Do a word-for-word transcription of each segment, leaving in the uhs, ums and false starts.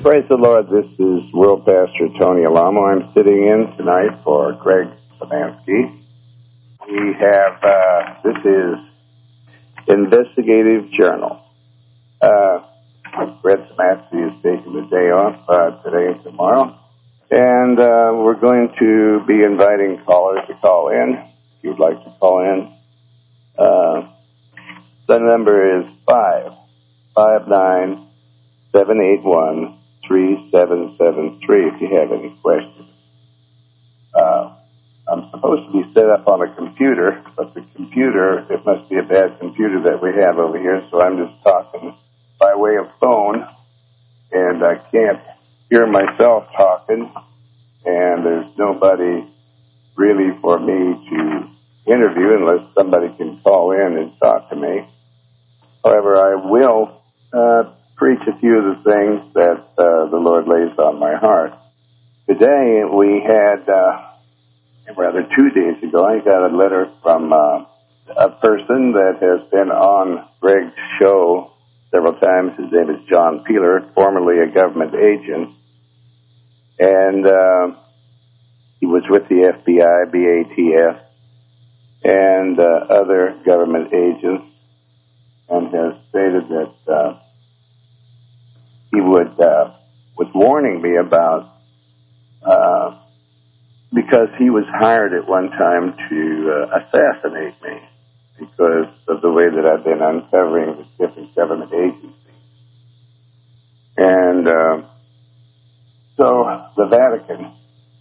Praise the Lord. This is World Pastor Tony Alamo. I'm sitting in tonight for Greg Samansky. We have, uh, this is Investigative Journal. Uh, Greg Samansky is taking the day off uh, today and tomorrow. And uh, we're going to be inviting callers to call in. If you'd like to call in, uh, the number is five five nine seven eight one three seven seven three if you have any questions. Uh, I'm supposed to be set up on a computer, but the computer, it must be a bad computer that we have over here, so I'm just talking by way of phone, and I can't hear myself talking, and there's nobody really for me to interview unless somebody can call in and talk to me. However, I will uh, preach a few of the things that uh, the Lord lays on my heart. Today we had, uh, rather two days ago, I got a letter from uh, a person that has been on Greg's show several times. His name is John Peeler, formerly a government agent. And uh, he was with the F B I, B A T F, and uh, other government agents, and has stated that uh, he would uh, was warning me about uh, because he was hired at one time to uh, assassinate me because of the way that I've been uncovering the different government agencies. And uh, so the Vatican,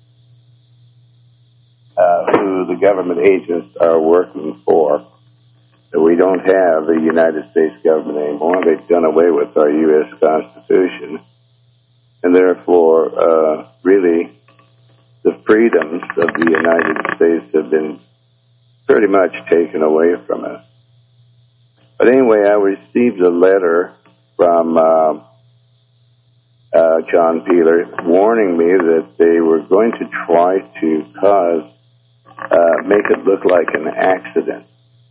uh, who the government agents are working for, that we don't have the United States government anymore. They've done away with our U S Constitution. And therefore, uh, really, the freedoms of the United States have been pretty much taken away from us. But anyway, I received a letter from uh, uh, John Peeler warning me that they were going to try to cause, uh, make it look like an accident.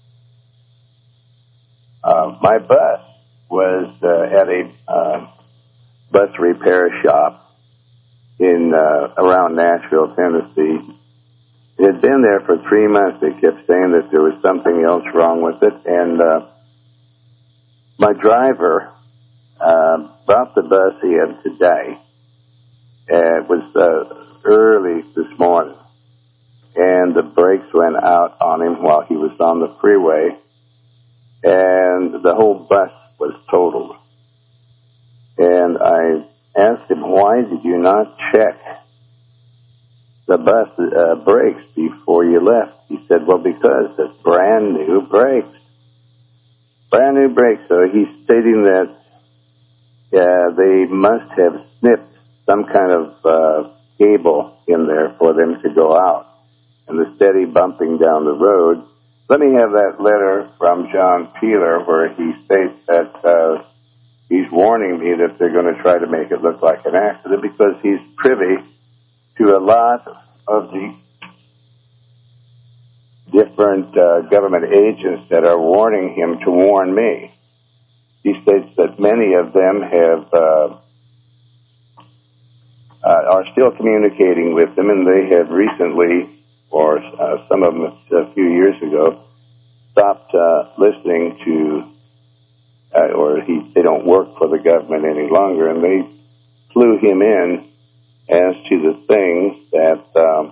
Uh, my bus was uh, at a uh, bus repair shop in uh, around Nashville, Tennessee. It had been there for three months. They kept saying that there was something else wrong with it, and uh, my driver uh, brought the bus in today. Uh, it was uh, early this morning, and the brakes went out on him while he was on the freeway. And the whole bus was totaled. And I asked him, why did you not check the bus uh, brakes before you left? He said, well, because it's brand new brakes. Brand new brakes. So he's stating that uh, they must have snipped some kind of uh, cable in there for them to go out. And the steady bumping down the road. Let me have that letter from John Peeler where he states that uh, he's warning me that they're going to try to make it look like an accident because he's privy to a lot of the different uh, government agents that are warning him to warn me. He states that many of them have uh, uh, are still communicating with him, and they have recently, or uh, some of them a few years ago, stopped uh, listening to, uh, or he, they don't work for the government any longer, and they flew him in as to the things that um,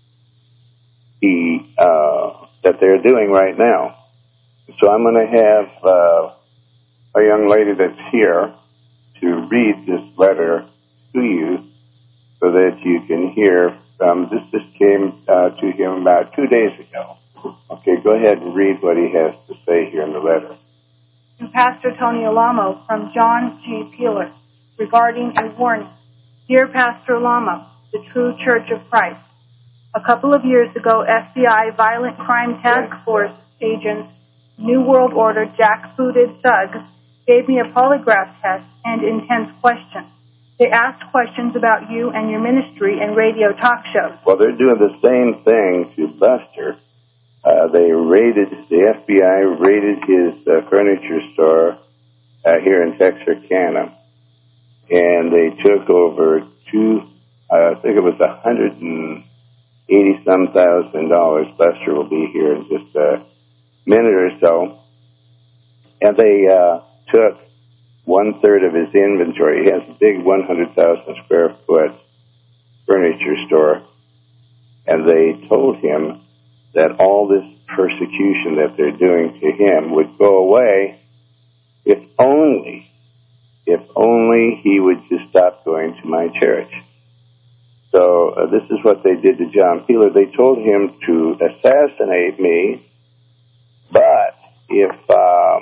he uh, that they're doing right now. So I'm going to have uh, a young lady that's here to read this letter to you so that you can hear. Um, this just came uh, to him about two days ago. Okay, go ahead and read what he has to say here in the letter. To Pastor Tony Alamo from John G. Peeler regarding a warning. Dear Pastor Alamo, the True Church of Christ, a couple of years ago, F B I Violent Crime Task Force agents, New World Order jackbooted thugs, gave me a polygraph test and intense questions. They asked questions about you and your ministry and radio talk shows. Well, they're doing the same thing to Buster. Uh, they raided, the F B I raided his uh, furniture store uh, here in Texarkana. and they took over two, uh, I think it was a hundred and eighty some thousand dollars. Lester will be here in just a minute or so. And they uh, took one third of his inventory. He has a big one hundred thousand square foot furniture store. And they told him that all this persecution that they're doing to him would go away if only, if only he would just stop going to my church. So uh, this is what they did to John Peeler. They told him to assassinate me, but if uh,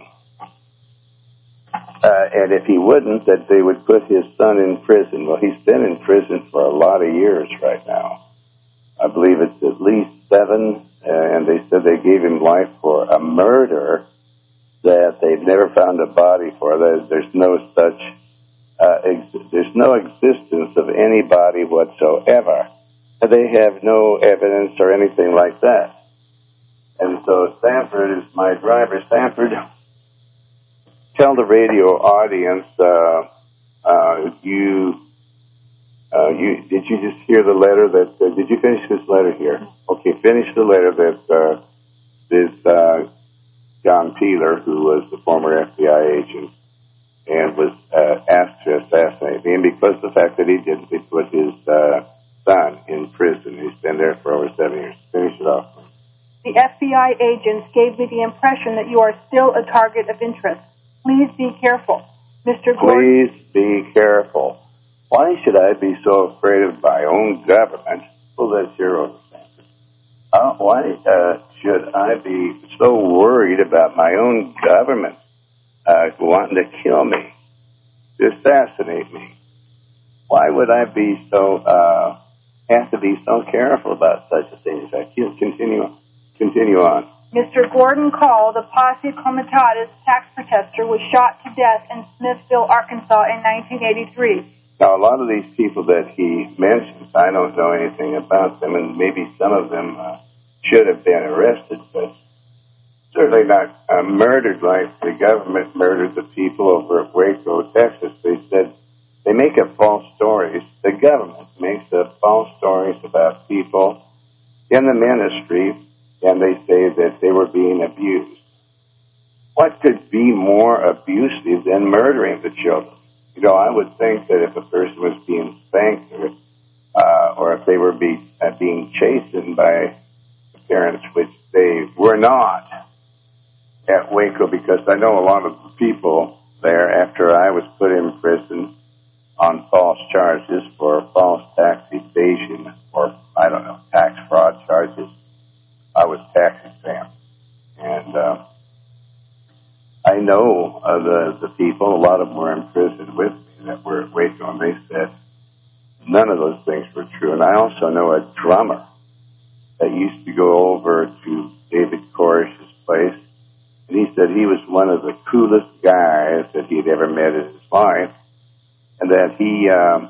uh, and if he wouldn't, that they would put his son in prison. Well, he's been in prison for a lot of years right now. I believe it's at least seven, uh, and they said they gave him life for a murder that they've never found a body for. There's, there's no such, uh, ex- there's no existence of any body whatsoever. And they have no evidence or anything like that. And so Stanford is my driver. Stanford, tell the radio audience, uh, uh, you, uh, you, did you just hear the letter that, uh, did you finish this letter here? Okay, finish the letter that, uh, this, uh, John Peeler, who was the former F B I agent, and was, uh, asked to assassinate me. And because of the fact that he didn't, they put his, uh, son in prison. He's been there for over seven years. Finish it off. The F B I agents gave me the impression that you are still a target of interest. Please be careful. Mister Gordon. Please be careful. Why should I be so afraid of my own government? Well, that's your understanding. Uh, why uh, should I be so worried about my own government uh, wanting to kill me, to assassinate me? Why would I be so uh, have to be so careful about such a thing? I can't continue. Continue on. Mister Gordon Call, the Posse Comitatus tax protester, was shot to death in Smithville, Arkansas in nineteen eighty-three. Now, a lot of these people that he mentions, I don't know anything about them, and maybe some of them uh, should have been arrested, but certainly not uh, murdered like the government murdered the people over at Waco, Texas. They said they make up false stories. The government makes up false stories about people in the ministry, and they say that they were being abused. What could be more abusive than murdering the children? You know, I would think that if a person was being spanked or, uh, or if they were be, uh, being chastened by parents, which they were not at Waco, because I know a lot of the people there, after I was put in prison on false charges for false tax evasion or, I don't know, tax fraud charges, I was tax exempt. And uh, I know uh, the, the people, a lot of them were in prison with me that were at Waco, and they said none of those things were true. And I also know a drummer that used to go over to David Koresh's place, and he said he was one of the coolest guys that he'd ever met in his life, and that he um,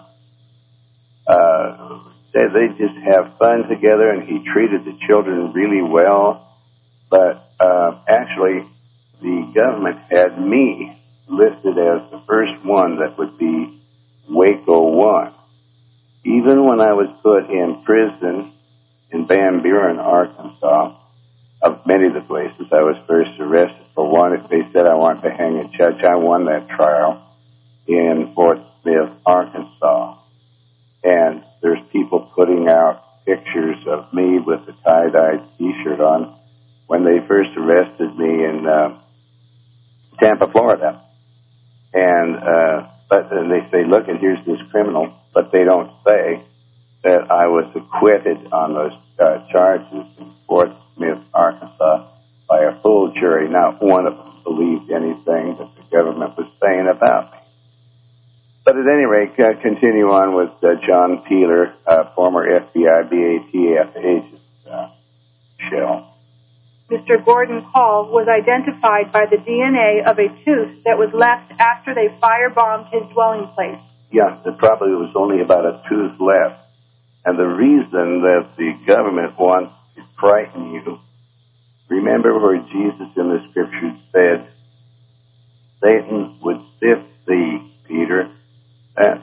uh, said they just have fun together, and he treated the children really well. But uh, actually, the government had me listed as the first one that would be Waco one. Even when I was put in prison in Van Buren, Arkansas, of many of the places I was first arrested for one, they said I wanted to hang a judge. I won that trial in Fort Smith, Arkansas. And there's people putting out pictures of me with a tie-dye T-shirt on when they first arrested me in uh, Tampa, Florida. And uh, but and they say, look, and here's this criminal, but they don't say that I was acquitted on those uh, charges in Fort Smith, Arkansas, by a full jury. Not one of them believed anything that the government was saying about me. But at any rate, uh, continue on with uh, John Peeler, uh, former F B I B A T F agent, uh, Shell. Mister Gordon Call was identified by the D N A of a tooth that was left after they firebombed his dwelling place. Yeah, there probably was only about a tooth left. And the reason that the government wants to frighten you, remember where Jesus in the scriptures said, Satan would sift thee, Peter. Uh,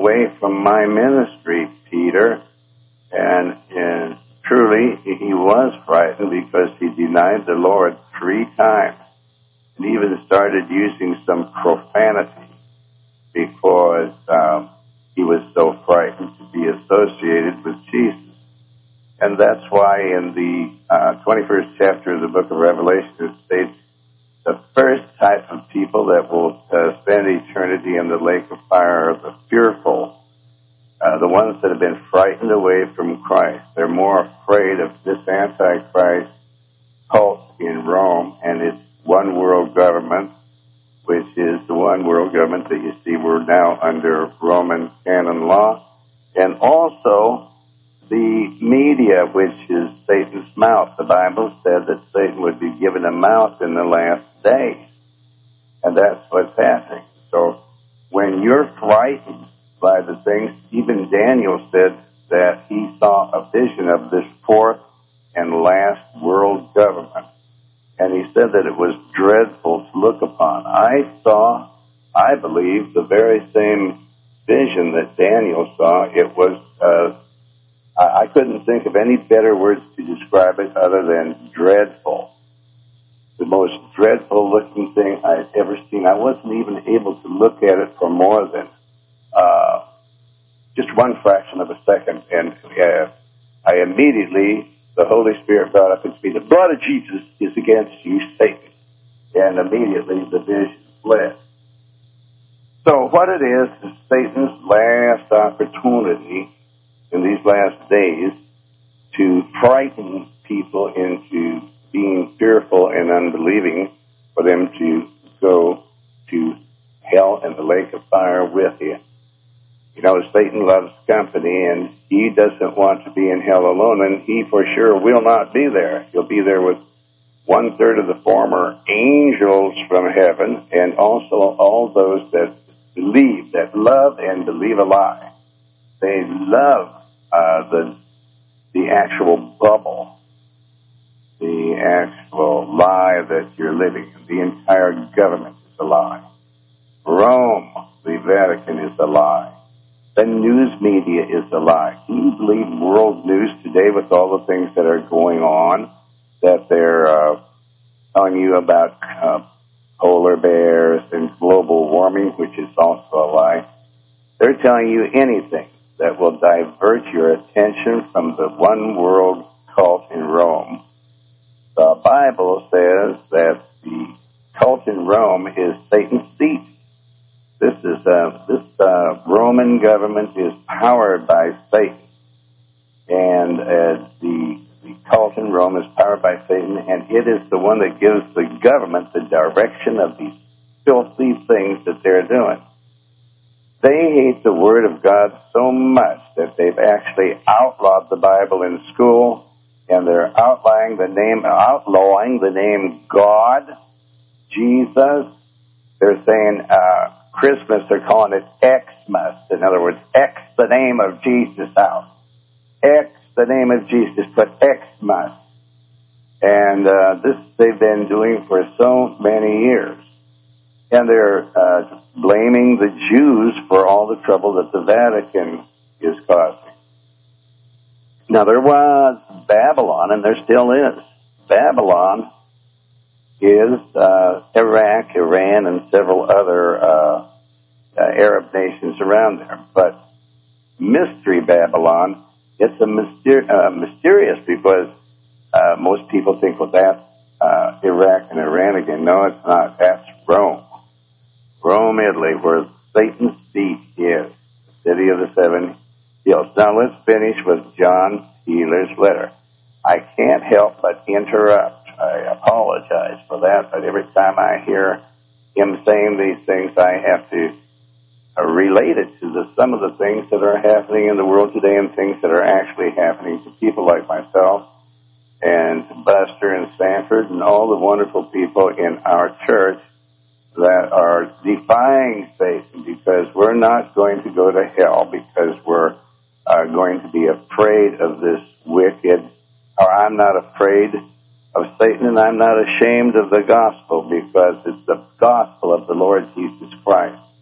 away from my ministry, Peter. And, and truly, he was frightened because he denied the Lord three times. And even started using some profanity because um, he was so frightened to be associated with Jesus. And that's why in the uh, twenty-first chapter of the book of Revelation it states the first type of people that will uh, spend eternity in the lake of fire are the fearful, uh, the ones that have been frightened away from Christ. They're more afraid of this Antichrist cult in Rome and its one world government, which is the one world government that you see we're now under Roman canon law, and also the media, which is Satan's mouth. The Bible said that Satan would be given a mouth in the last days, and that's what's happening. So when you're frightened by the things, even Daniel said that he saw a vision of this fourth and last world government, and he said that it was dreadful to look upon. I saw, I believe, the very same vision that Daniel saw. It was uh, I couldn't think of any better words to describe it other than dreadful. The most dreadful looking thing I'd ever seen. I wasn't even able to look at it for more than uh, just one fraction of a second. And uh, I immediately, the Holy Spirit brought up into me, the blood of Jesus is against you, Satan. And immediately the vision fled. So what it is is Satan's last opportunity in these last days to frighten people into being fearful and unbelieving, for them to go to hell and the lake of fire with you. You know, Satan loves company, and he doesn't want to be in hell alone, and he for sure will not be there. He'll be there with one-third of the former angels from heaven, and also all those that believe, that love and believe a lie. They love uh, the the actual bubble, the actual lie that you're living in. The entire government is a lie. Rome, the Vatican, is a lie. The news media is a lie. Can you believe world news today with all the things that are going on, that they're uh, telling you about uh, polar bears and global warming, which is also a lie? They're telling you anything that will divert your attention from the one world cult in Rome. The Bible says that the cult in Rome is Satan's seat. This is uh, this uh, Roman government is powered by Satan, and uh, the the cult in Rome is powered by Satan, and it is the one that gives the government the direction of these filthy things that they're doing. They hate the Word of God so much that they've actually outlawed the Bible in school, and they're outlawing the name, outlawing the name God, Jesus. They're saying uh, Christmas, they're calling it Xmas. In other words, X the name of Jesus out. X the name of Jesus, but Xmas. And uh, this they've been doing for so many years. And they're uh, blaming the Jews for all the trouble that the Vatican is causing. Now, there was Babylon, and there still is. Babylon is uh, Iraq, Iran, and several other uh, uh, Arab nations around there. But Mystery Babylon, it's a myster- uh, mysterious because uh, most people think, well, that's uh, Iraq and Iran again. No, it's not. That's Rome. Rome, Italy, where Satan's seat is, the city of the seven hills. Now, let's finish with John Keeler's letter. I can't help but interrupt. I apologize for that, but every time I hear him saying these things, I have to uh, relate it to the, some of the things that are happening in the world today and things that are actually happening to people like myself and Buster and Sanford and all the wonderful people in our church that are defying Satan, because we're not going to go to hell because we're uh, going to be afraid of this wicked, or I'm not afraid of Satan, and I'm not ashamed of the gospel, because it's the gospel of the Lord Jesus Christ.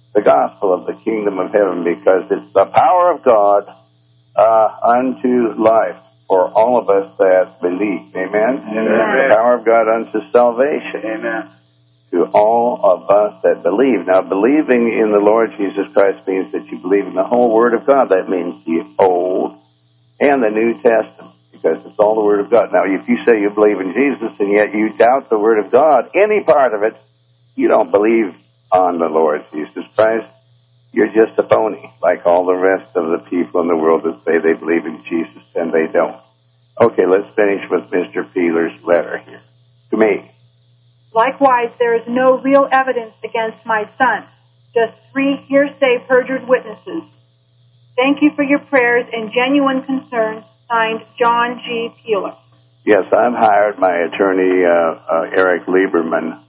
the gospel of the kingdom of heaven, because it's the power of God uh, unto life for all of us that believe. Amen? Amen. The power of God unto salvation. Amen. To all of us that believe. Now, believing in the Lord Jesus Christ means that you believe in the whole Word of God. That means the Old and the New Testament, because it's all the Word of God. Now, if you say you believe in Jesus and yet you doubt the Word of God, any part of it, you don't believe on the Lord Jesus Christ. You're just a phony, like all the rest of the people in the world that say they believe in Jesus and they don't. Okay, let's finish with Mister Peeler's letter here. To me. Likewise, there is no real evidence against my son, just three hearsay perjured witnesses. Thank you for your prayers and genuine concern. Signed, John G. Peeler. Yes, I've hired my attorney, uh, uh, Eric Lieberman,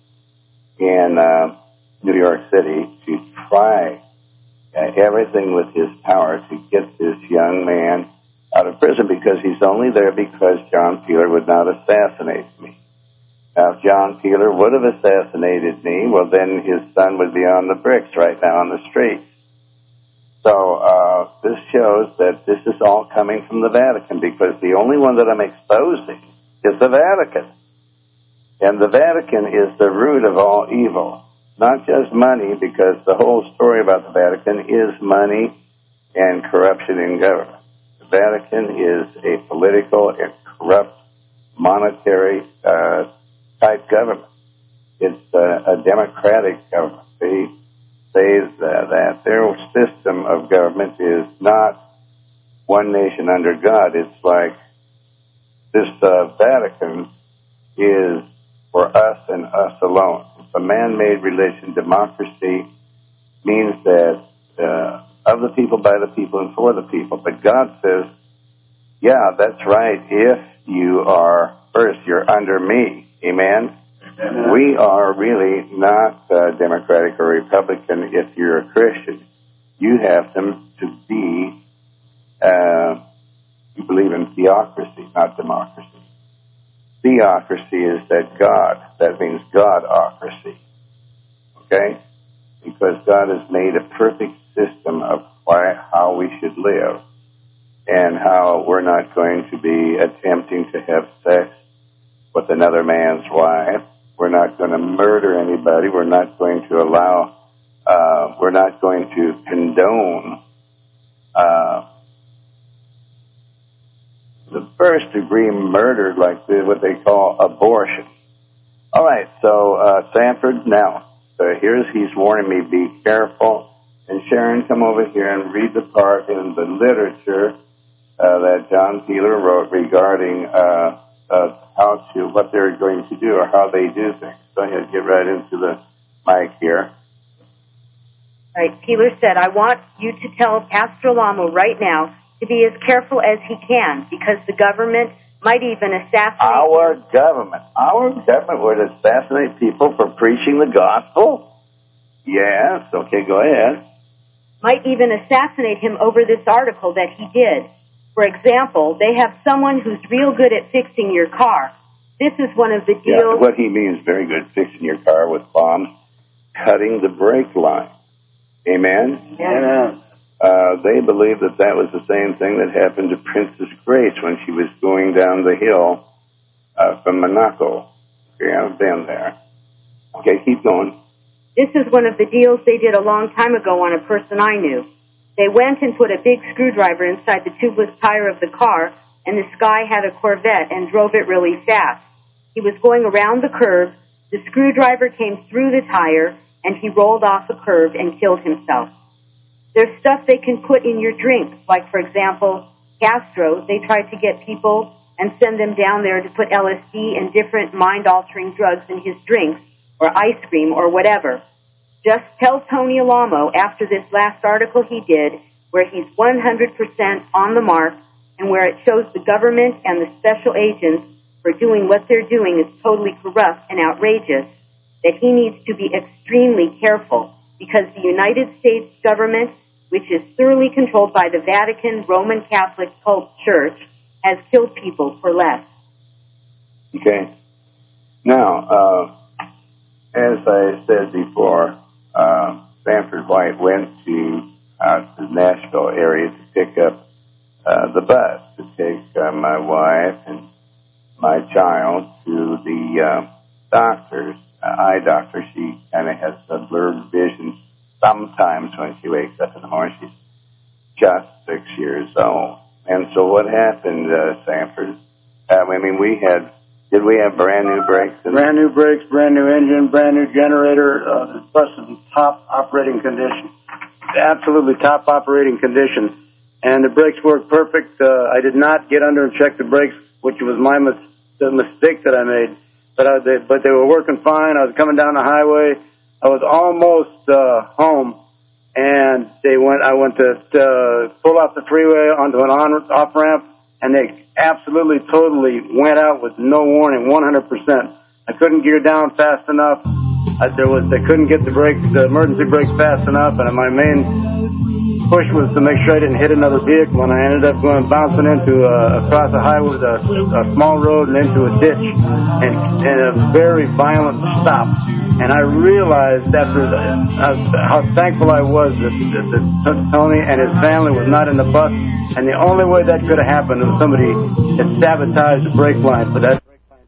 in uh, New York City to try uh, everything with his power to get this young man out of prison, because he's only there because John Peeler would not assassinate me. Now, if John Peeler would have assassinated me, well, then his son would be on the bricks right now on the street. So uh, this shows that this is all coming from the Vatican, because the only one that I'm exposing is the Vatican. And the Vatican is the root of all evil, not just money, because the whole story about the Vatican is money and corruption in government. The Vatican is a political and corrupt monetary uh type government. It's uh, a democratic government. They say that, that their system of government is not one nation under God. It's like this uh, Vatican is for us and us alone. It's a man-made religion. Democracy means that uh, of the people, by the people, and for the people. But God says, yeah, that's right, if you are, first, you're under me. Amen? Amen. We are really not uh, Democratic or Republican if you're a Christian. You have them to be, uh, you believe in theocracy, not democracy. Theocracy is that God, that means Godocracy. Okay? Because God has made a perfect system of why, how we should live, and how we're not going to be attempting to have sex with another man's wife. We're not going to murder anybody. We're not going to allow, uh, we're not going to condone uh, the first degree murder, like the, what they call abortion. All right, so uh, Sanford, now, so here's, he's warning me, be careful. And Sharon, come over here and read the part in the literature uh, that John Peeler wrote regarding uh, Uh, how to, what they're going to do or how they do things. Go ahead, get right into the mic here. All right, Peeler said, I want you to tell Pastor Lamo right now to be as careful as he can, because the government might even assassinate Our him. government. Our government would assassinate people for preaching the gospel? Yes, okay, go ahead. Might even assassinate him over this article that he did. For example, they have someone who's real good at fixing your car. This is one of the deals... Yeah, what he means, very good, fixing your car with bombs, cutting the brake line. Amen? Amen. Uh, they believe that that was the same thing that happened to Princess Grace when she was going down the hill uh, from Monaco. Okay, I've been there. Okay, keep going. This is one of the deals they did a long time ago on a person I knew. They went and put a big screwdriver inside the tubeless tire of the car, and this guy had a Corvette and drove it really fast. He was going around the curve, the screwdriver came through the tire, and he rolled off the curve and killed himself. There's stuff they can put in your drinks, like, for example, Castro. They tried to get people and send them down there to put L S D and different mind-altering drugs in his drinks, or ice cream, or whatever. Just tell Tony Alamo after this last article he did, where he's one hundred percent on the mark, and where it shows the government and the special agents for doing what they're doing is totally corrupt and outrageous, that he needs to be extremely careful, because the United States government, which is thoroughly controlled by the Vatican Roman Catholic cult church, has killed people for less. Okay. Now, uh, as I said before, uh, Sanford White went to uh, the Nashville area to pick up uh, the bus to take uh, my wife and my child to the uh, doctor's uh, eye doctor. She kind of has a blurred vision sometimes when she wakes up in the morning. She's just six years old. And so what happened, uh, Sanford? Uh, I mean, we had, did we have brand new brakes? Brand new brakes, brand new engine, brand new generator. Uh, the bus is in top operating condition. Absolutely top operating condition. And the brakes worked perfect. Uh, I did not get under and check the brakes, which was my mis- the mistake that I made. But, I, they, but they were working fine. I was coming down the highway. I was almost uh, home. And they went. I went to uh, pull off the freeway onto an on off ramp, and they absolutely, totally went out with no warning, one hundred percent. I couldn't gear down fast enough. I, there was. They couldn't get the brakes, the emergency brakes, fast enough, and my main push was to make sure I didn't hit another vehicle. And I ended up going bouncing into uh, across a highway, a, a small road, and into a ditch, and, and a very violent stop. And I realized after the, uh, how thankful I was that, that, that Tony and his family was not in the bus. And the only way that could have happened was somebody had sabotaged the brake line for that.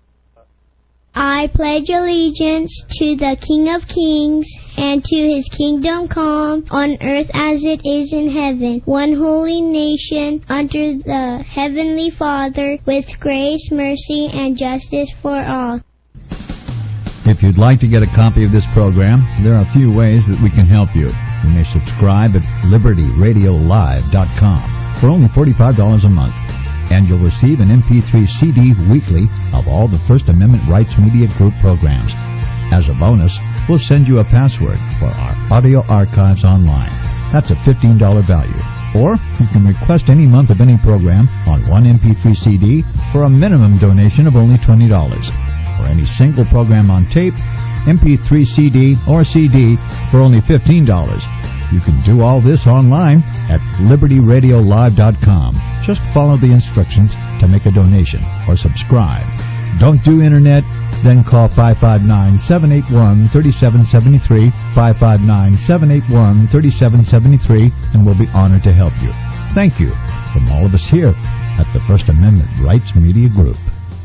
I pledge allegiance to the King of Kings and to his kingdom come on earth as it is in heaven, one holy nation under the Heavenly Father, with grace, mercy, and justice for all. If you'd like to get a copy of this program, there are a few ways that we can help you. You may subscribe at liberty radio live dot com for only forty-five dollars a month, and you'll receive an M P three C D weekly of all the First Amendment Rights Media Group programs. As a bonus, we'll send you a password for our audio archives online. That's a fifteen dollars value. Or you can request any month of any program on one M P three C D for a minimum donation of only twenty dollars. For any single program on tape, M P three C D, or C D for only fifteen dollars. You can do all this online at liberty radio live dot com. Just follow the instructions to make a donation or subscribe. Don't do internet? Then call five five nine, seven eight one, three seven seven three, five five nine, seven eight one, three seven seven three, and we'll be honored to help you. Thank you from all of us here at the First Amendment Rights Media Group.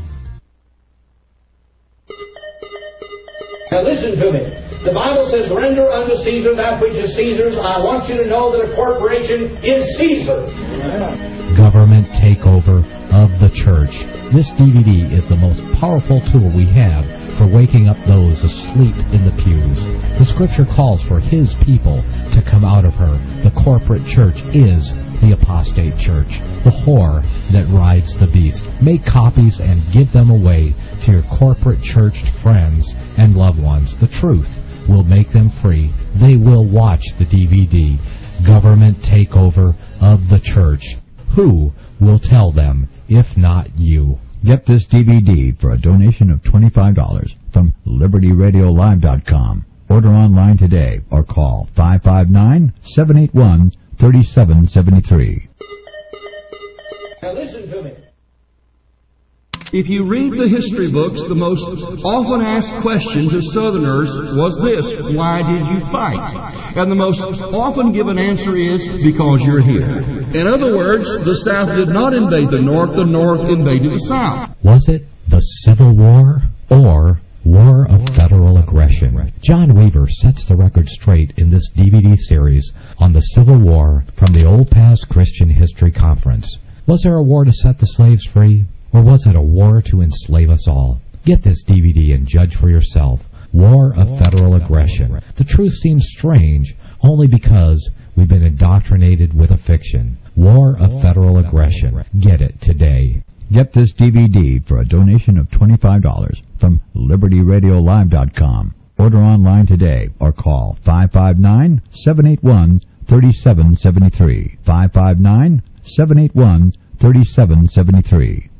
Now listen to me. The Bible says, render unto Caesar that which is Caesar's. I want you to know that a corporation is Caesar. Government takeover of the church. This D V D is the most powerful tool we have for waking up those asleep in the pews. The Scripture calls for His people to come out of her. The corporate church is the apostate church, the whore that rides the beast. Make copies and give them away to your corporate churched friends and loved ones. The truth will make them free. They will watch the D V D, Government Takeover of the Church. Who will tell them if not you? Get this D V D for a donation of twenty-five dollars from liberty radio live dot com. Order online today or call five five nine, seven eight one, three seven seven three. Now listen to me. If you read the history books, the most often asked question to Southerners was this: why did you fight? And the most often given answer is, because you're here. In other words, the South did not invade the North, the North invaded the South. Was it the Civil War or War of Federal Aggression? John Weaver sets the record straight in this D V D series on the Civil War from the Old Past Christian History Conference. Was there a war to set the slaves free? Or was it a war to enslave us all? Get this D V D and judge for yourself. War of Federal Aggression. The truth seems strange only because we've been indoctrinated with a fiction. War of Federal Aggression. Get it today. Get this D V D for a donation of twenty-five dollars from liberty radio live dot com. Order online today or call five five nine, seven eight one, three seven seven three. five five nine, seven eight one, three seven seven three.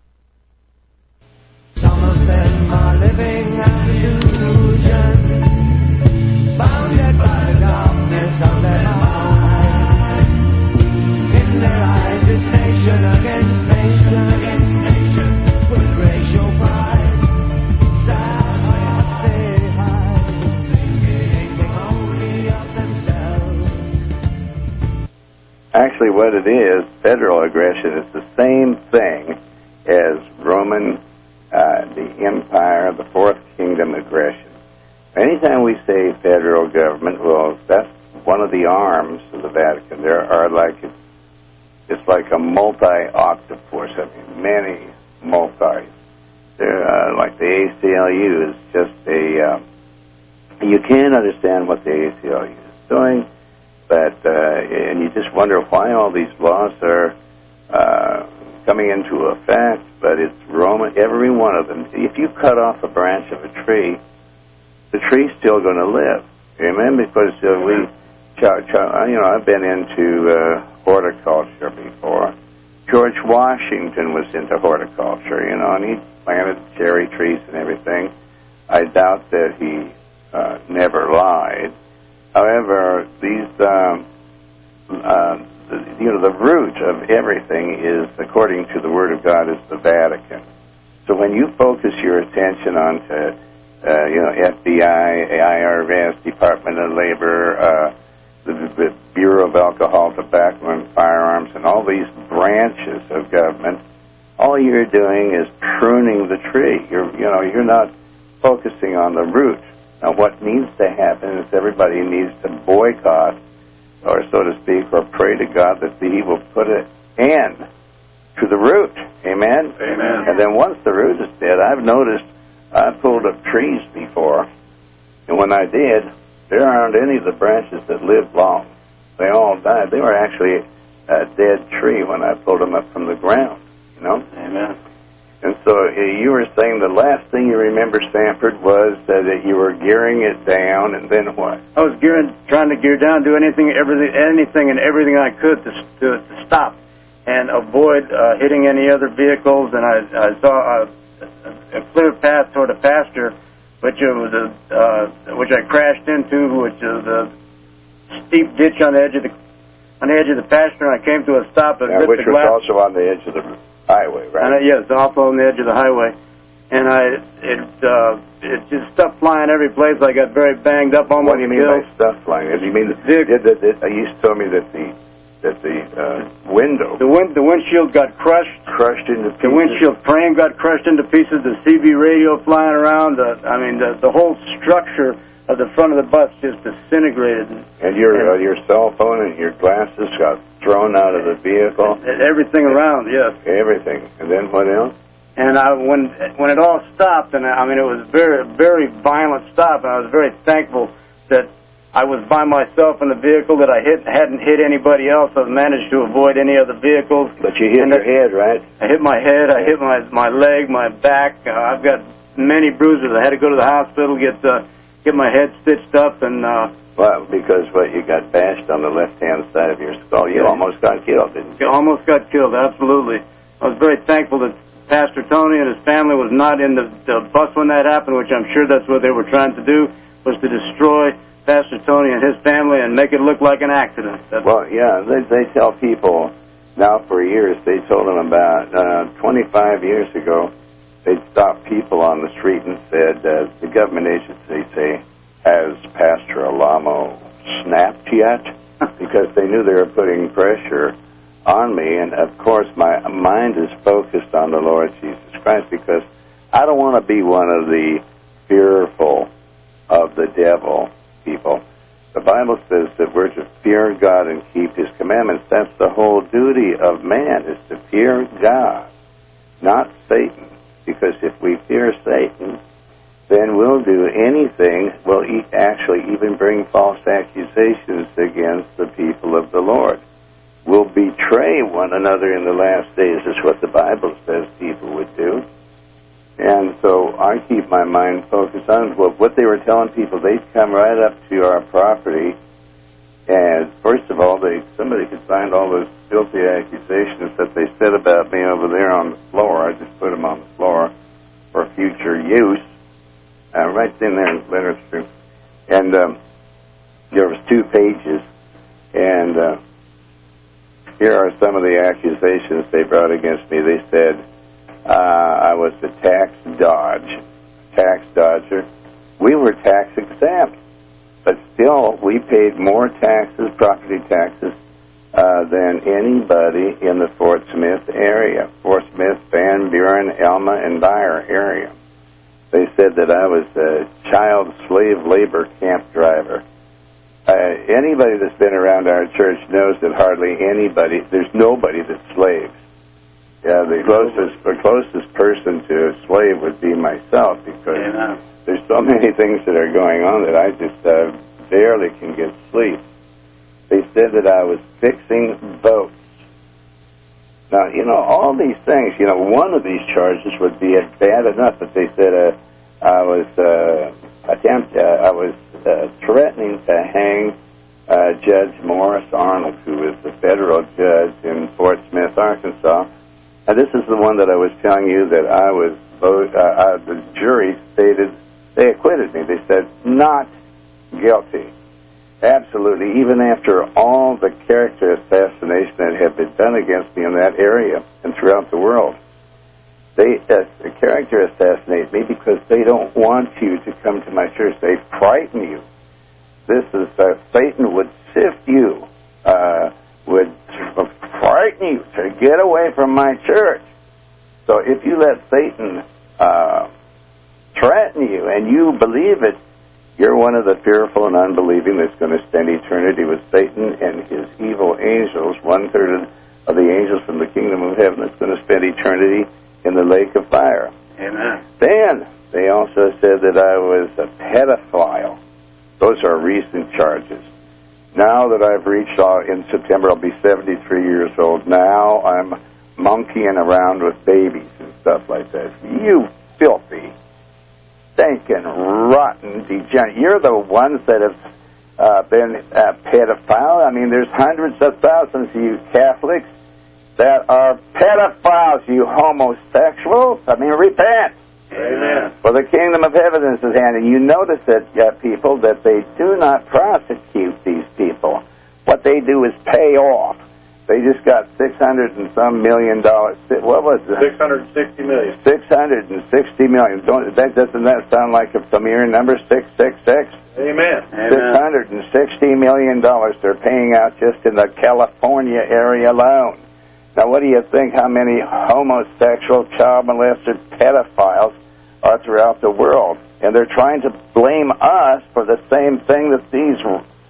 Some of them are living an illusion, bounded by the darkness of their mind. In their eyes it's nation against nation against nation, with racial pride. Sad they hide, thinking only of themselves. actually what it is, federal aggression, is the same thing as Roman, uh, the empire, the Fourth Kingdom aggression. Anytime we say federal government, well, that's one of the arms of the Vatican. There are like, it's, it's like a multi-octopus, I mean, many multis. They're, uh, like the A C L U is just a, uh, you can't understand what the A C L U is doing, but, uh, and you just wonder why all these laws are, uh, coming into effect, but it's Roman, every one of them. If you cut off a branch of a tree, the tree's still going to live. Amen? Because uh, we, ch- ch- you know, I've been into uh, horticulture before. George Washington was into horticulture, you know, and he planted cherry trees and everything. I doubt that he uh, never lied. However, these, um, uh, the, you know, the root of everything is, according to the Word of God, is the Vatican. So when you focus your attention onto, uh, you know, F B I, I R S, Department of Labor, uh, the, the Bureau of Alcohol, Tobacco, and Firearms, and all these branches of government, all you're doing is pruning the tree. You're, you know, you're not focusing on the root. Now, what needs to happen is everybody needs to boycott, or so to speak, or pray to God that He will put an end to the root. Amen? Amen. And then once the root is dead, I've noticed I pulled up trees before, and when I did, there aren't any of the branches that lived long. They all died. They were actually a dead tree when I pulled them up from the ground, you know? Amen. And so uh, you were saying the last thing you remember, Stanford, was uh, that you were gearing it down, and then what? I was gearing, trying to gear down, do anything, everything, anything, and everything I could to to, to stop and avoid uh, hitting any other vehicles. And I, I saw a, a clear path toward a pasture, which it was a, uh, which I crashed into, which is a steep ditch on the edge of the on the edge of the pasture. And I came to a stop and yeah, ripped which the was glass. also on the edge of the highway, right? And I, yes, also on the edge of the highway. And I, it, uh, it just stuff flying every place. I got very banged up on. What do you mean killed. by stuff flying? Do you mean that, did, did, did, uh, you told me that the that the uh, window, the wind, the windshield got crushed, crushed into pieces. The windshield frame got crushed into pieces. The C B radio flying around. The, I mean, the, the whole structure of the front of the bus just disintegrated. And your uh, your cell phone and your glasses got thrown out of the vehicle. Everything around, yes. Everything. And then what else? And I, when when it all stopped, and I, I mean, it was a very, very violent stop, and I was very thankful that I was by myself in the vehicle, that I hit, hadn't hit anybody else. I managed to avoid any other vehicles. But you hit and your head, right? I hit my head, I hit my my leg, my back. Uh, I've got many bruises. I had to go to the hospital, get uh, get my head stitched up, and... Uh, well, because what, you got bashed on the left-hand side of your skull. You yeah. almost got killed, didn't you? You almost got killed, absolutely. I was very thankful that Pastor Tony and his family was not in the, the bus when that happened, which I'm sure that's what they were trying to do, was to destroy Pastor Tony and his family and make it look like an accident. That's well, yeah, they, they tell people now for years, they told them about uh, twenty-five years ago, they'd stop people on the street and said, uh, the government agency say, has Pastor Alamo snapped yet? Because they knew they were putting pressure on me, and of course my mind is focused on the Lord Jesus Christ, because I don't want to be one of the fearful of the devil people. The Bible says that we're to fear God and keep His commandments. That's the whole duty of man, is to fear God, not Satan. Because if we fear Satan, then we'll do anything, we'll e- actually even bring false accusations against the people of the Lord. We'll betray one another in the last days, is what the Bible says people would do. And so I keep my mind focused on well, what they were telling people. They'd come right up to our property, and first of all, they somebody could find all those filthy accusations that they said about me over there on the floor. I just put them on the floor for future use. Uh, right in there in literature. And um, there was two pages, and uh, here are some of the accusations they brought against me. They said uh, I was a tax dodge, tax dodger. We were tax exempt, but still we paid more taxes, property taxes, uh, than anybody in the Fort Smith area, Fort Smith, Van Buren, Elma, and Dyer area. They said that I was a child slave labor camp driver. Uh, anybody that's been around our church knows that hardly anybody, there's nobody that's slaves. Yeah, the closest, the closest person to a slave would be myself, because yeah. there's so many things that are going on that I just uh, barely can get sleep. They said that I was fixing boats. Now, you know, all these things, you know, one of these charges would be bad enough if they said uh, I was uh, attempt, uh, I was uh, threatening to hang uh, Judge Morris Arnold, who was the federal judge in Fort Smith, Arkansas. And this is the one that I was telling you that I was, uh, uh, the jury stated, they acquitted me. They said, not guilty. Absolutely, even after all the character assassination that had been done against me in that area and throughout the world. They uh, character assassinate me because they don't want you to come to my church. They frighten you. This is, uh, Satan would sift you, uh, would frighten you to get away from my church. So if you let Satan uh, threaten you and you believe it, you're one of the fearful and unbelieving that's going to spend eternity with Satan and his evil angels, one-third of the angels from the kingdom of heaven that's going to spend eternity in the lake of fire. Amen. Then they also said that I was a pedophile. Those are recent charges. Now that I've reached, uh, in September, I'll be seventy-three years old. Now I'm monkeying around with babies and stuff like that. You filthy, stinking, rotten degenerate. You're the ones that have uh, been uh, pedophile. I mean, there's hundreds of thousands of you Catholics that are pedophiles, you homosexuals. I mean, repent. Amen. For the kingdom of heaven is at hand. And you notice that, uh, people, that they do not prosecute these people. What they do is pay off. They just got six hundred and some million dollars. What was it? Six hundred sixty million. Six hundred and sixty million. Don't that doesn't that sound like a familiar number? Six six six. Amen. Six hundred and sixty million dollars they're paying out just in the California area alone. Now, what do you think? How many homosexual, child molested pedophiles are throughout the world? And they're trying to blame us for the same thing that these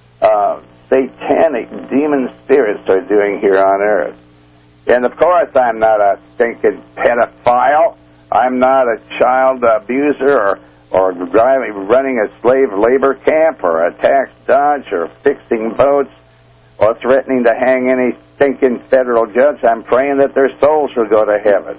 uh, satanic demon spirits are doing here on earth. And of course, I'm not a stinking pedophile. I'm not a child abuser or, or driving, running a slave labor camp or a tax dodge or fixing boats or threatening to hang any stinking federal judge. I'm praying that their souls will go to heaven.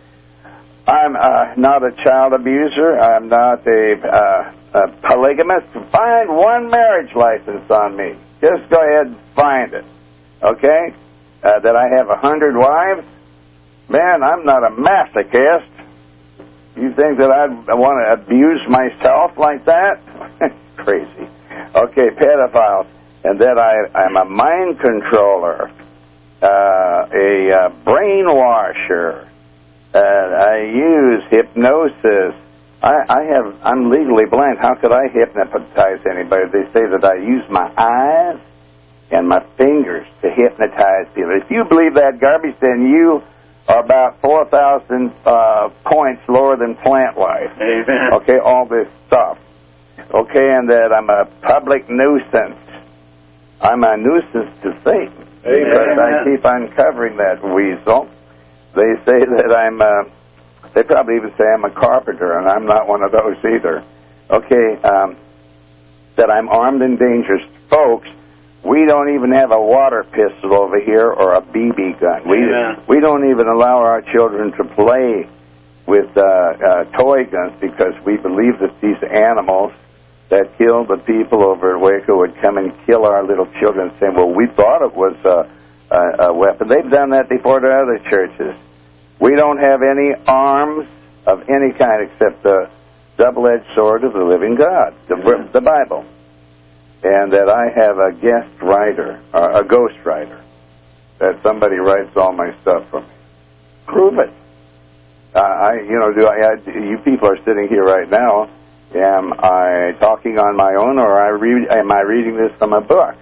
I'm uh, not a child abuser. I'm not a, uh, a polygamist. Find one marriage license on me. Just go ahead and find it. Okay? Uh, that I have a hundred wives? Man, I'm not a masochist. You think that I'd want to abuse myself like that? Crazy. Okay, pedophiles. And that I, I'm a mind controller, uh, a uh, brainwasher. Uh, I use hypnosis. I, I have, I'm legally blind. How could I hypnotize anybody? They say that I use my eyes and my fingers to hypnotize people. If you believe that garbage, then you are about four thousand uh, points lower than plant life. Amen. Okay, all this stuff. Okay, and that I'm a public nuisance. I'm a nuisance to Satan. Amen. Because I keep uncovering that weasel. They say that I'm, uh, they probably even say I'm a carpenter, and I'm not one of those either. Okay, um, that I'm armed and dangerous. Folks, we don't even have a water pistol over here or a B B gun. We, we don't even allow our children to play with uh, uh, toy guns because we believe that these animals that killed the people over at Waco would come and kill our little children, saying, well, we thought it was a, a, a weapon. They've done that before to other churches. We don't have any arms of any kind except the double-edged sword of the living God, the, the Bible. And that I have a guest writer, uh, a ghost writer, that somebody writes all my stuff for me. Prove it. Uh, I, you know, do I, I, you people are sitting here right now. Am I talking on my own, or I read, am I reading this from a book?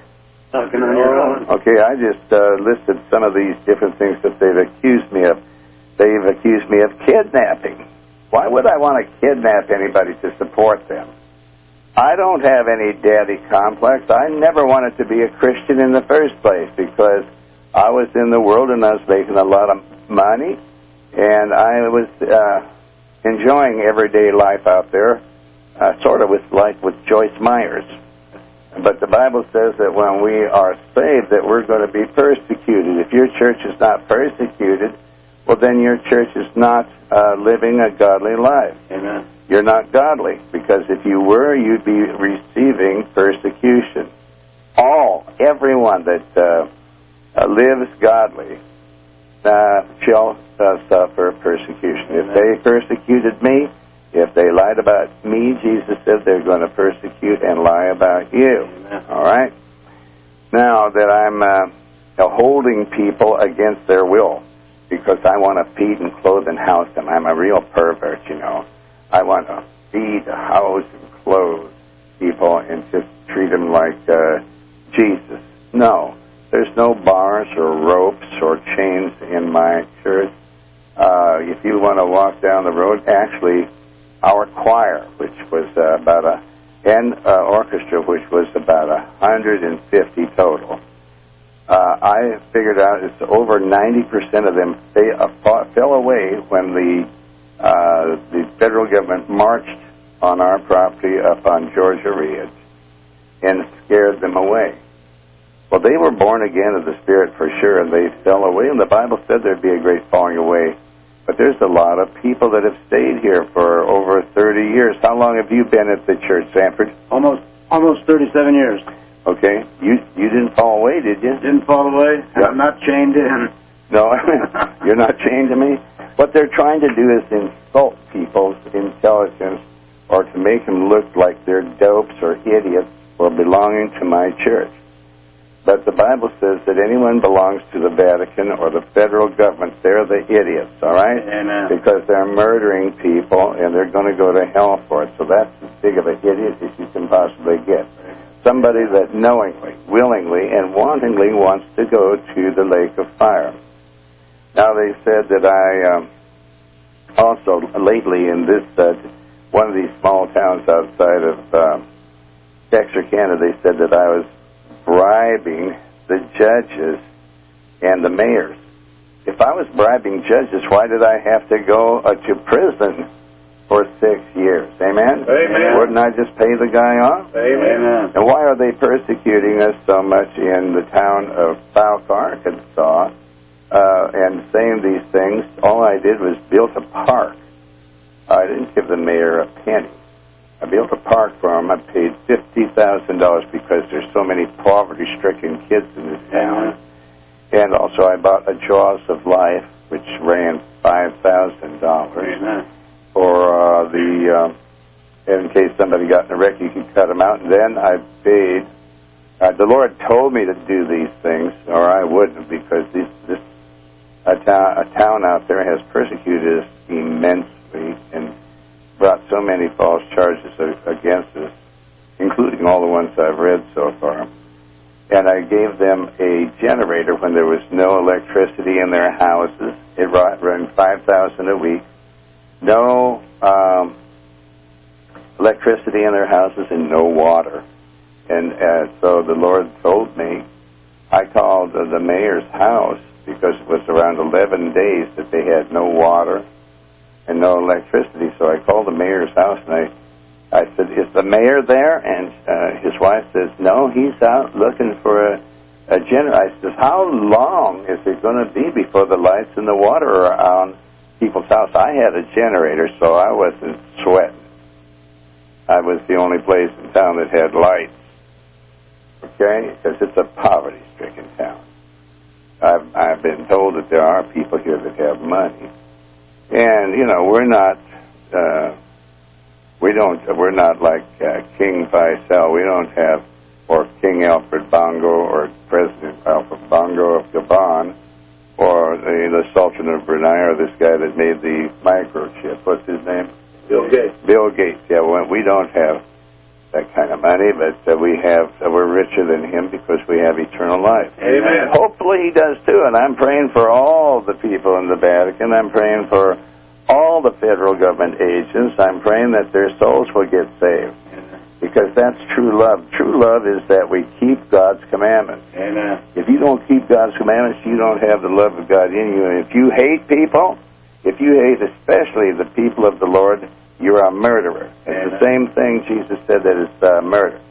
Talking on your own. Okay, I just uh, listed some of these different things that they've accused me of. They've accused me of kidnapping. Why would I want to kidnap anybody to support them? I don't have any daddy complex. I never wanted to be a Christian in the first place because I was in the world and I was making a lot of money, and I was uh, enjoying everyday life out there, uh, sort of with like with Joyce Myers. But the Bible says that when we are saved, that we're going to be persecuted. If your church is not persecuted, well, then your church is not uh, living a godly life. Amen. You're not godly, because if you were, you'd be receiving persecution. All, everyone that uh, uh, lives godly uh, shall uh, suffer persecution. Amen. If they persecuted me, if they lied about me, Jesus said they're going to persecute and lie about you. Amen. All right? Now that I'm uh, holding people against their will because I want to feed and clothe and house them. I'm a real pervert, you know. I want to feed, house, and clothe people and just treat them like uh, Jesus. No, there's no bars or ropes or chains in my church. Uh, if you want to walk down the road, actually, our choir, which was uh, about a, and uh, orchestra, which was about one hundred fifty total, uh, I figured out it's over ninety percent of them they, uh, fought, fell away when the uh, the federal government marched on our property up on Georgia Ridge and scared them away. Well, they were born again of the Spirit for sure, and they fell away, and the Bible said there'd be a great falling away. But there's a lot of people that have stayed here for over thirty years. How long have you been at the church, Sanford? Almost almost thirty-seven years. Okay. You you didn't fall away, did you? Didn't fall away. Yeah. I'm not chained in. No, you're not chained to me. What they're trying to do is insult people's intelligence or to make them look like they're dopes or idiots for belonging to my church. But the Bible says that anyone belongs to the Vatican or the federal government, they're the idiots, all right? Amen. Because they're murdering people and they're going to go to hell for it. So that's as big of an idiot as you can possibly get. Somebody that knowingly, willingly, and wantingly wants to go to the lake of fire. Now, they said that I um, also lately in this, uh, one of these small towns outside of uh, Texarkana, they said that I was bribing the judges and the mayors. If I was bribing judges, why did I have to go uh, to prison for six years? Amen? Amen. Wouldn't I just pay the guy off? Amen. And why are they persecuting us so much in the town of Fouke, Arkansas, uh, and saying these things? All I did was built a park. I didn't give the mayor a penny. I built a park for him. I paid fifty thousand dollars because there's so many poverty-stricken kids in this town. And also I bought a Jaws of Life, which ran five thousand dollars for uh, the, uh, in case somebody got in a wreck, you could cut them out. And then I paid, uh, the Lord told me to do these things, or I wouldn't, because this, this a, town, a town out there has persecuted us immensely and brought so many false charges against us, including all the ones I've read so far. And I gave them a generator when there was no electricity in their houses. It ran five thousand dollars a week. No um, electricity in their houses and no water. And uh, so the Lord told me, I called uh, the mayor's house because it was around eleven days that they had no water and no electricity. So I called the mayor's house, and I, I said, is the mayor there? And uh, his wife says, no, he's out looking for a, a generator. I says, how long is it going to be before the lights and the water are on people's house? I had a generator, so I wasn't sweating. I was the only place in town that had lights, okay, because it's a poverty-stricken town. I've, I've been told that there are people here that have money. And, you know, we're not, uh, we don't, we're not like uh, King Faisal. We don't have, or King Alfred Bongo, or President Alfred Bongo of Gabon, or the, the Sultan of Brunei, or this guy that made the microchip. What's his name? Bill Gates. Bill Gates, yeah. Well, we don't have that kind of money, but uh, we have uh, we're richer than him because we have eternal life. Amen. Hopefully he does too, and I'm praying for all the people in the Vatican. I'm praying for all the federal government agents. I'm praying that their souls will get saved. Amen. Because that's true love. True love is that we keep God's commandments. Amen. If you don't keep God's commandments, you don't have the love of God in you. And if you hate people, if you hate especially the people of the Lord, you're a murderer. It's Amen. the same thing Jesus said that it's uh, murder.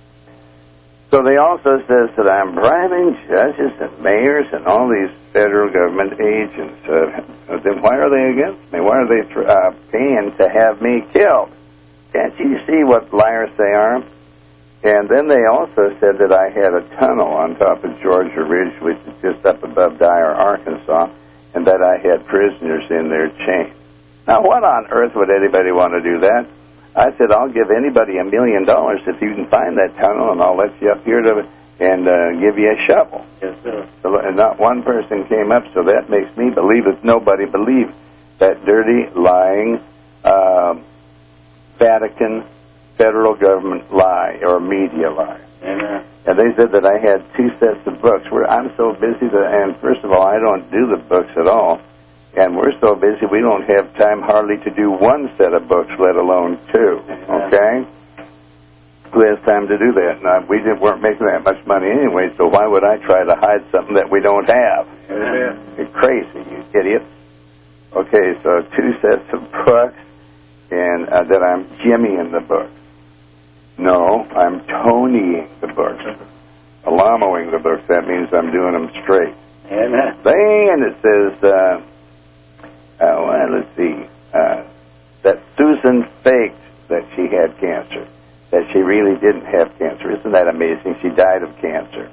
So they also says that I'm bribing judges and mayors and all these federal government agents. Uh, then why are they against me? Why are they uh, paying to have me killed? Can't you see what liars they are? And then they also said that I had a tunnel on top of Georgia Ridge, which is just up above Dyer, Arkansas, and that I had prisoners in there chained. Now, what on earth would anybody want to do that? I said, I'll give anybody a million dollars if you can find that tunnel, and I'll let you up here to and uh, give you a shovel. Yes, sir. So, and not one person came up, so that makes me believe that nobody believed that dirty, lying, uh, Vatican, federal government lie, or media lie. Amen. And they said that I had two sets of books. Where I'm so busy, that, and first of all, I don't do the books at all. And we're so busy, we don't have time hardly to do one set of books, let alone two. Okay? Who has time to do that? Now, we didn't, weren't making that much money anyway, so why would I try to hide something that we don't have? Amen. You're crazy, you idiot. Okay, so two sets of books, and uh, that I'm jimmying the books. No, I'm Tonying the books. Alamoing the books, that means I'm doing them straight. Amen. Then it says, uh, uh, well, let's see, uh, that Susan faked that she had cancer, that she really didn't have cancer. Isn't that amazing? She died of cancer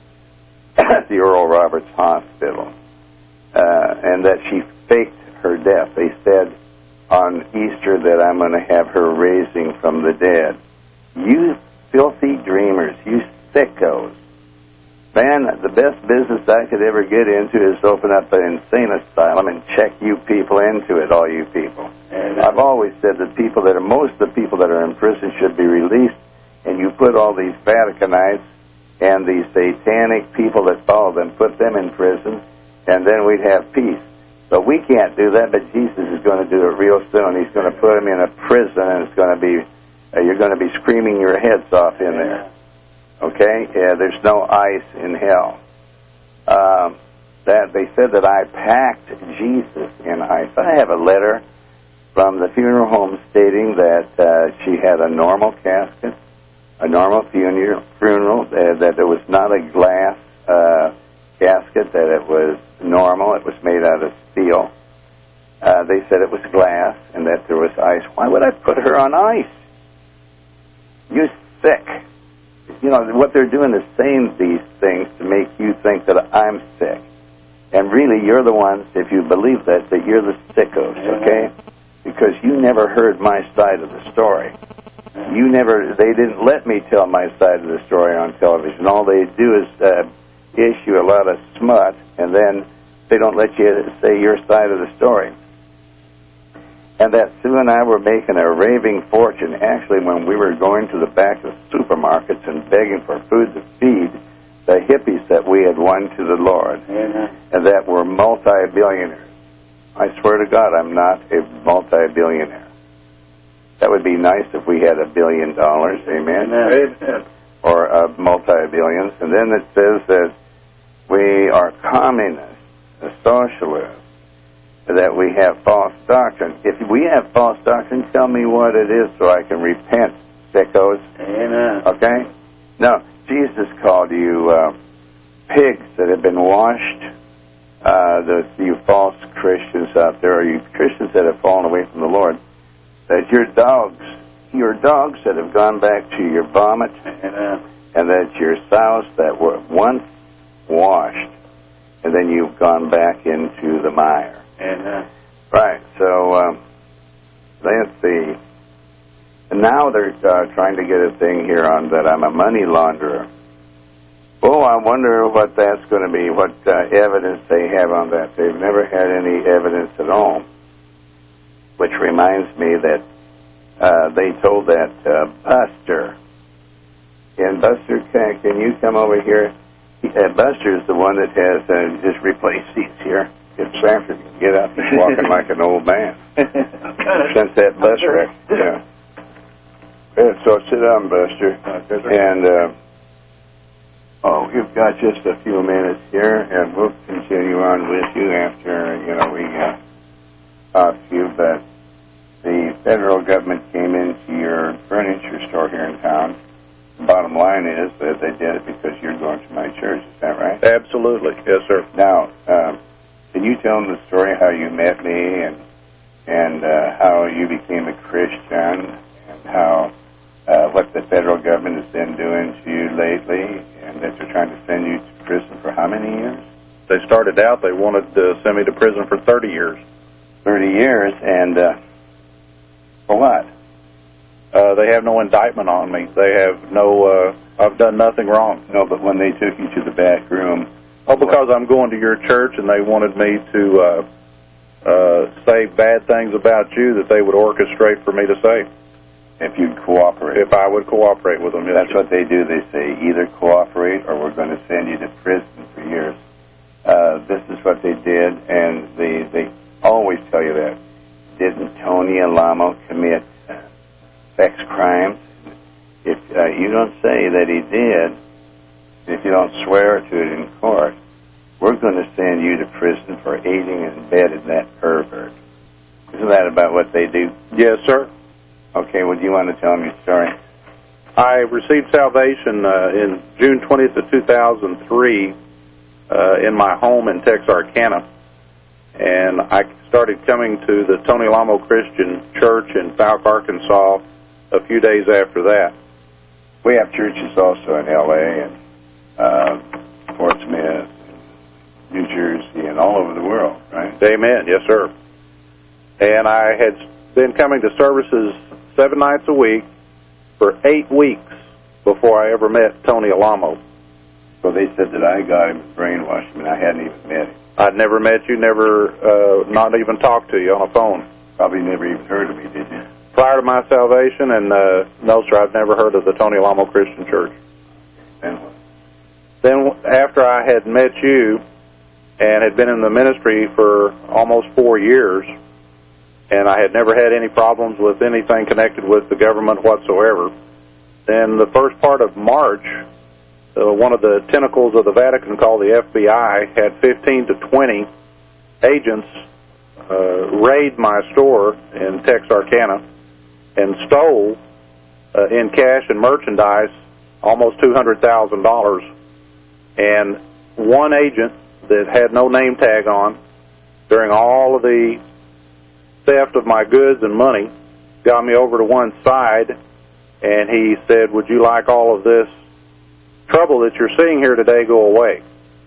at the Oral Roberts Hospital, uh, and that she faked her death. They said on Easter that I'm going to have her raising from the dead. You filthy dreamers, you sickos. Man, the best business I could ever get into is open up an insane asylum and check you people into it, all you people. And I've always said that people that are, most of the people that are in prison should be released, and you put all these Vaticanites and these satanic people that follow them, put them in prison, and then we'd have peace. But we can't do that, but Jesus is going to do it real soon. He's going to put them in a prison, and it's going to be, uh, you're going to be screaming your heads off in there. Okay? Yeah, there's no ice in hell. Um, that they said that I packed Jesus in ice. I have a letter from the funeral home stating that uh, she had a normal casket, a normal funeral, funeral uh, that there was not a glass uh, casket, that it was normal, it was made out of steel. Uh, they said it was glass and that there was ice. Why would I put her on ice? You're sick. You know, what they're doing is saying these things to make you think that I'm sick. And really, you're the ones, if you believe that, that you're the sickos, okay? Because you never heard my side of the story. You never, they didn't let me tell my side of the story on television. All they do is uh, issue a lot of smut, and then they don't let you say your side of the story. And that Sue and I were making a raving fortune, actually, when we were going to the back of supermarkets and begging for food to feed the hippies that we had won to the Lord, Amen. And that were multi-billionaires. I swear to God, I'm not a multi-billionaire. That would be nice if we had a billion dollars, amen? Amen. Or uh, multi-billions. And then it says that we are communists, socialists, that we have false doctrine. If we have false doctrine, tell me what it is so I can repent, sickos. Amen. Okay? No, Jesus called you uh, pigs that have been washed, uh, the, you false Christians out there, or you Christians that have fallen away from the Lord, that you're dogs. You're dogs that have gone back to your vomit, Amen. And that you're sows that were once washed, and then you've gone back into the mire. Amen. Right, so um, let's see. And now they're uh, trying to get a thing here on that I'm a money launderer. Oh, I wonder what that's going to be, what uh, evidence they have on that. They've never had any evidence at all, which reminds me that uh, they told that uh, Buster, and Buster, can, can you come over here? He, uh, Buster is the one that has uh, just replaced seats here. If Sanford can get up and walking like an old man. Since that bus wreck. Yeah. Yeah, so sit down, Buster. And, uh, oh, we've got just a few minutes here, and we'll continue on with you after, you know, we uh, talk to you. But the federal government came into your furniture store here in town. The bottom line is that they did it because you're going to my church. Is that right? Absolutely. Yes, sir. Now, um, can you tell them the story how you met me and and uh, how you became a Christian and how uh, what the federal government has been doing to you lately, and that they're trying to send you to prison for how many years? They started out, they wanted to send me to prison for thirty years. thirty years, and uh, for what? Uh, they have no indictment on me. They have no, uh, I've done nothing wrong. No, but when they took you to the back room... Oh, because I'm going to your church, and they wanted me to uh, uh, say bad things about you that they would orchestrate for me to say. If you'd cooperate. If I would cooperate with them. Yes, That's what they do. They say either cooperate or we're going to send you to prison for years. Uh, this is what they did, and they, they always tell you that. Didn't Tony Alamo commit sex crimes? If uh, you don't say that he did, if you don't swear to it in court, we're going to send you to prison for aiding and abetting that pervert. Isn't that about what they do? Yes, sir. Okay, well, do you want to tell me a story? I received salvation uh, in June twentieth of two thousand three uh, in my home in Texarkana, and I started coming to the Tony Alamo Christian Church in Fouke, Arkansas a few days after that. We have churches also in L A and uh, Fort Smith, New Jersey, and all over the world, right? Amen, yes, sir. And I had been coming to services seven nights a week for eight weeks before I ever met Tony Alamo. So they said that I got him and brainwashed him, and I hadn't even met him. I'd never met you, never, uh, not even talked to you on a phone. Probably never even heard of me, did you? Prior to my salvation, and uh, no, sir, I've never heard of the Tony Alamo Christian Church. And then after I had met you and had been in the ministry for almost four years, and I had never had any problems with anything connected with the government whatsoever, then the first part of March, uh, one of the tentacles of the Vatican called the F B I had fifteen to twenty agents uh, raid my store in Texarkana and stole uh, in cash and merchandise almost two hundred thousand dollars. And one agent that had no name tag on during all of the theft of my goods and money got me over to one side, and he said, would you like all of this trouble that you're seeing here today go away?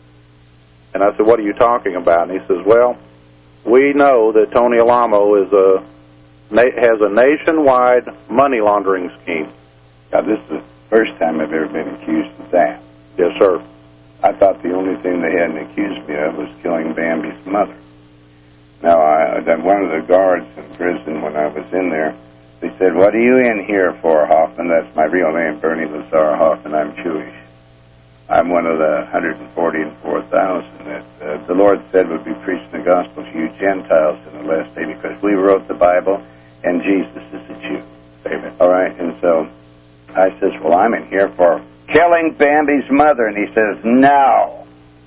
And I said, what are you talking about? And he says, well, we know that Tony Alamo is a has a nationwide money laundering scheme. Now, this is the first time I've ever been accused of that. Yes, sir. I thought the only thing they hadn't accused me of was killing Bambi's mother. Now, I, one of the guards in prison when I was in there, they said, what are you in here for, Hoffman? That's my real name, Bernie Lazar Hoffman. I'm Jewish. I'm one of the one hundred forty-four thousand that uh, the Lord said would be preaching the gospel to you Gentiles in the last day, because we wrote the Bible and Jesus is a Jew. Amen. All right, and so I says, well, I'm in here for killing Bambi's mother. And he says, no,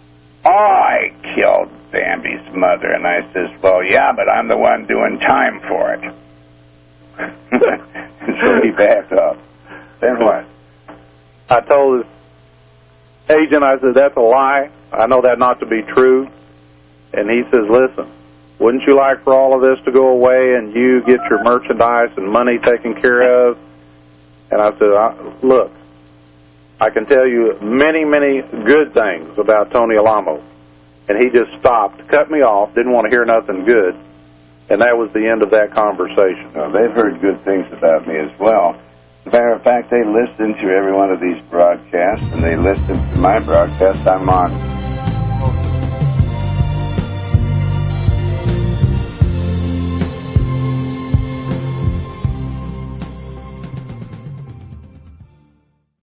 I killed Bambi's mother. And I says, well, yeah, but I'm the one doing time for it. And so he backed up. Then what? I told his agent, I said, that's a lie. I know that not to be true. And he says, listen, wouldn't you like for all of this to go away and you get your merchandise and money taken care of? And I said, look, I can tell you many, many good things about Tony Alamo. And he just stopped, cut me off, didn't want to hear nothing good. And that was the end of that conversation. Well, they've heard good things about me as well. As a matter of fact, they listen to every one of these broadcasts, and they listen to my broadcast. I'm on